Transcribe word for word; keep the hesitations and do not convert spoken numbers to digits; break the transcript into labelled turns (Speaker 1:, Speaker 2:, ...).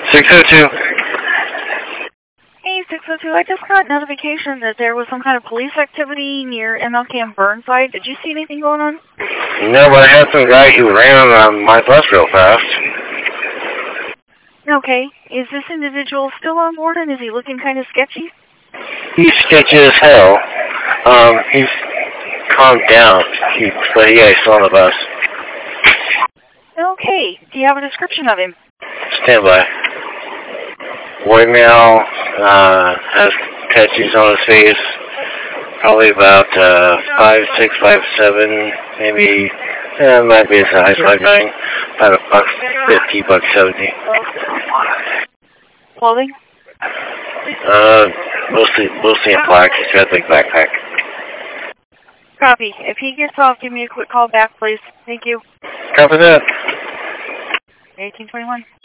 Speaker 1: six oh two.
Speaker 2: Hey, six oh two, I just got notification that there was some kind of police activity near M L K and Burnside. Did you see anything going on?
Speaker 1: No, but I had some guy who ran on my bus real fast.
Speaker 2: Okay. Is this individual still on board, and is he looking kind of sketchy?
Speaker 1: He's sketchy as hell. Um, he's calmed down. He, but yeah, he's still on the bus.
Speaker 2: Okay. Do you have a description of him?
Speaker 1: Stand by. White male, uh, has tattoos on his face. Probably about, uh, five, six, five, seven, maybe, uh, might be as high as five, nine. About a buck fifty, buck seventy.
Speaker 2: Clothing?
Speaker 1: Uh, mostly, mostly in black. He's got a big backpack.
Speaker 2: Copy. If he gets off, give me a quick call back, please. Thank you.
Speaker 1: Copy that.
Speaker 2: eighteen twenty-one.